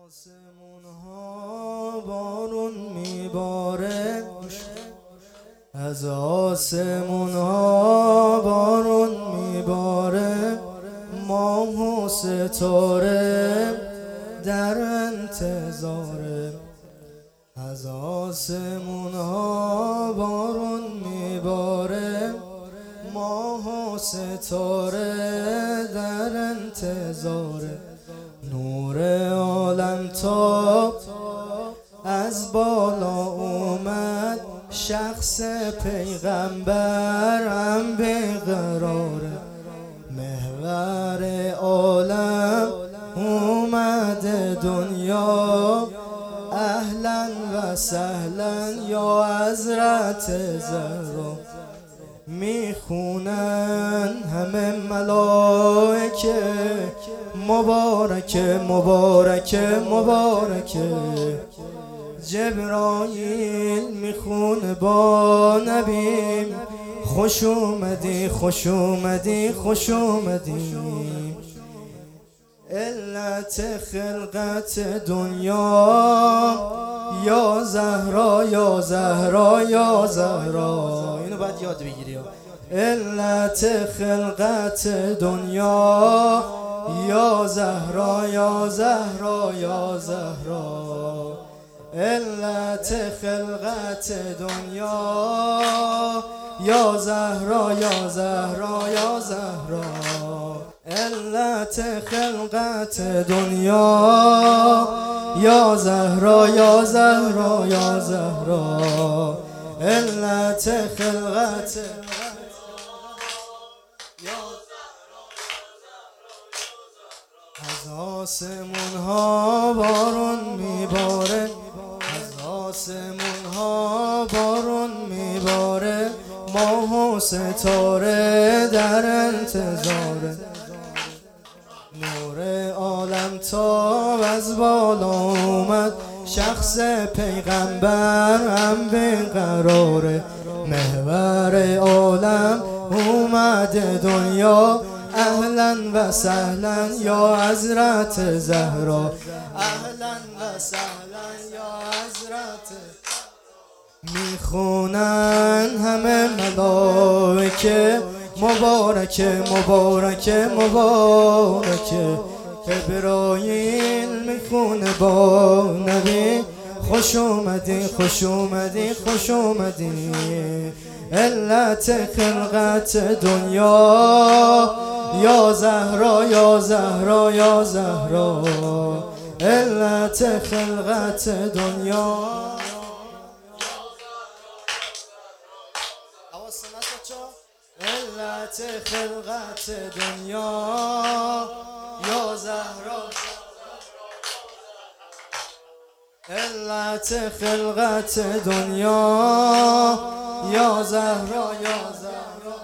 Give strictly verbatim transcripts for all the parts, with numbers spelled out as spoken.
آسمون ها بارون میباره، از آسمون ها بارون میباره، ماه و ستاره در انتظاره. از آسمون ها بارون میباره، ماه و ستاره در انتظاره. نور عالم تا از بالا اومد، شخص پیغمبرم بیقراره. محور عالم اومد دنیا، اهلا و سهلا یا حضرت زهرا. میخونن همه ملائکه مبارکه مبارکه مبارکه. جبرائیل میخونه با نبیم، خوش اومدی خوش اومدی خوش اومدی. علت خلقت دنیا یا زهرا یا زهرا یا زهرا. اینو باید یاد بگیری. علت خلقت دنیا یا زهرا یا زهرا یا زهرا. علت خلقت دنیا یا زهرا یا زهرا یا زهرا. علت خلقت دنیا یا زهرا یا زهرا یا زهرا. علت خلقت از آسمون ها بارون میباره، از آسمون ها بارون میباره، ماه و ستاره در انتظاره. نور عالم تا از بالا اومد، شخص پیغمبرم بیقراره. محور عالم اومد دنیا، اهلا و سهلا یا حضرت زهرا. اهلا و سهلا یا حضرت. میخونن همه ملائکه مبارکه مبارکه مبارکه. جبرائیل میخونه با نبی، خوش اومدی خوش اومدی خوش اومدی. علت خلقت دنیا یا زهرا یا زهرا یا زهرا. علت خلقت دنیا علت خلقت دنیا یا زهرا. علت خلقت دنیا یا زهرا یا زهرا.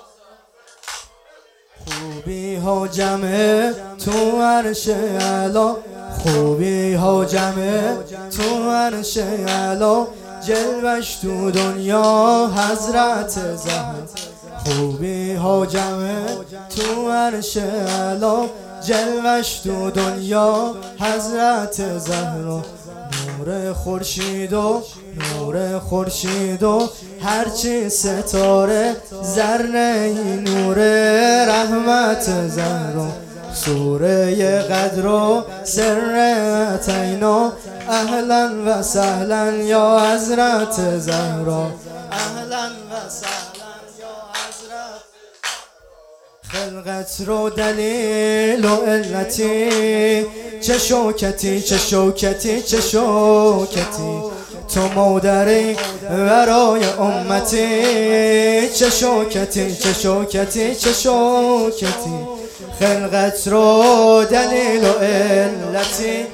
خوبی ها جمعه تو عرش اعلا، خوبی ها جمعه تو عرش اعلا. جلوش تو دنیا حضرت زهرا. خوبی ها جمعه تو عرش اعلا، جلوش تو دنیا حضرت زهرا. نور خورشید و نور خورشید و هرچی ستاره، ذره نور رحمت زهرا. سوره قدر و سر اتینا، اهلا و سهلا یا حضرت زهرا. اهلا و سهلا یا حضرت. خلقت رو دلیل و علتی، چه شوکتی چه شوکتی چه شوکتی. تو مادری برای امتی، چه شوکتی چه شوکتی چه شوکتی. خلقت رو دلیل و علتی،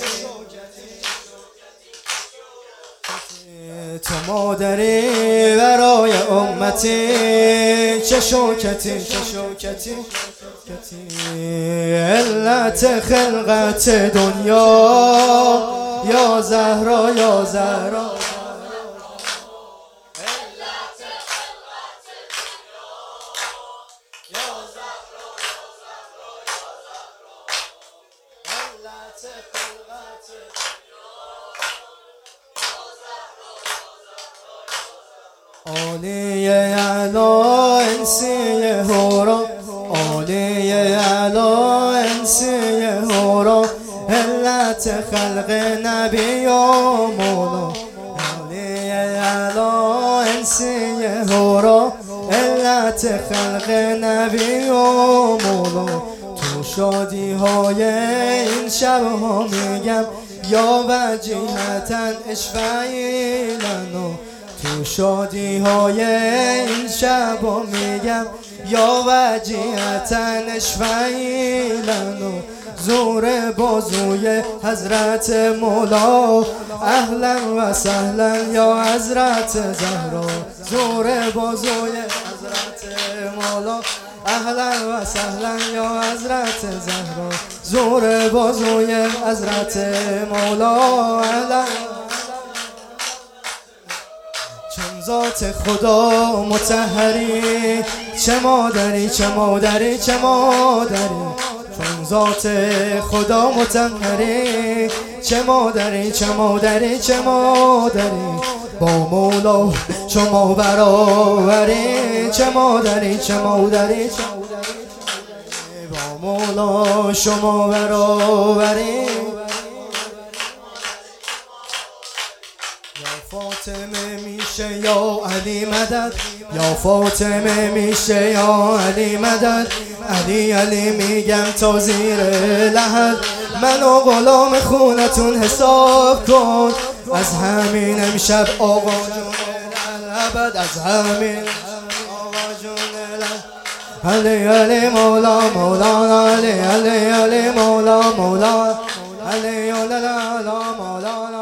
تو مادری برای امتی، چه شوکتی چه شوکتی. علت خلقت دنیا یا زهرا یا زهرا. عالی علا انسی هورا، عالی علا انسی هورا، علت خلق نبی و مولا. عالی علا انسی هورا، علت خلق نبی و مولا. تو شادی های این شب ها میگم یا وجیهتن اشفعی لنو. تو شادی های این شب ها میگم یا وجیهتن اشفعی لنو. زور بازوی حضرت مولا، اهلا و سهلا یا حضرت زهرا. زور بازوی حضرت مولا، اهلا و سهلا یا حضرت زهرا. زور بازوی حضرت مولا، اهلا. چون ذات خدا مطهری، چه مادری چه مادری چه مادری. چون ذات خدا مطهری، چه مادری چه مادری چه مادری. با مولا شما برابری، چه مادری چه مادری چه مادری. با مولا شما برابری. یا فاطمه میشه یا علی مدد، یا فاطمه میشه یا علی مدد. علی علی میگم تا زیر لحد، منو غلام خونتون حساب کن. از همین امشب آقا جون الابد، از همین آقا جون الابد. علی علی مولا مولانا، علی علی علی مولا مولا، علی علی مولا مولانا.